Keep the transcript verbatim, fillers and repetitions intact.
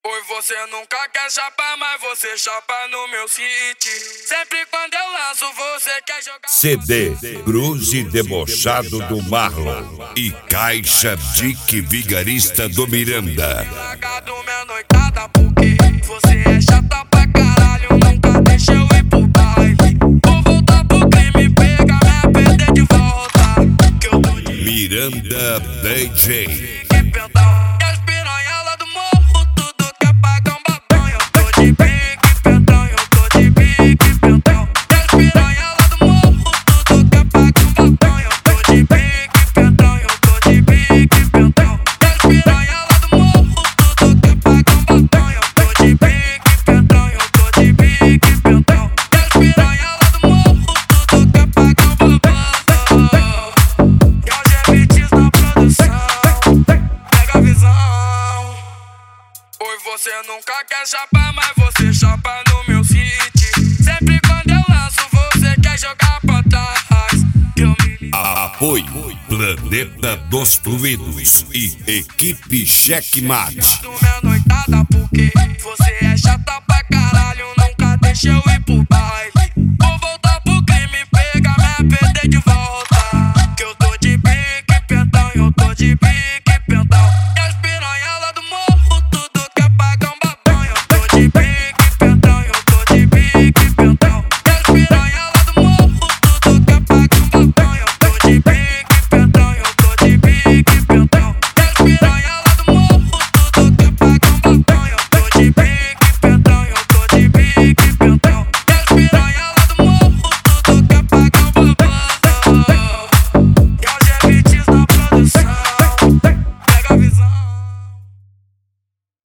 Oi, você nunca quer chapar, mas você chapa no meu city. Sempre quando eu lanço, você quer jogar. C D Cruze Debochado do Marlon e Caixa Dick Vigarista do Miranda. Largado minha noitada, porque você é chata pra caralho. Nunca deixa eu ir pro baile. Vou voltar pro crime, pegar minha perder de volta. Que eu tô de Miranda D J. Você nunca quer chapar, mas você chapa no meu city. Sempre quando eu lanço, você quer jogar pra trás. Eu me... Apoio Planeta dos Fluidos e Equipe Checkmate. Minha noitada, porque você é chata pra caralho. Nunca deixa eu ir pro baile.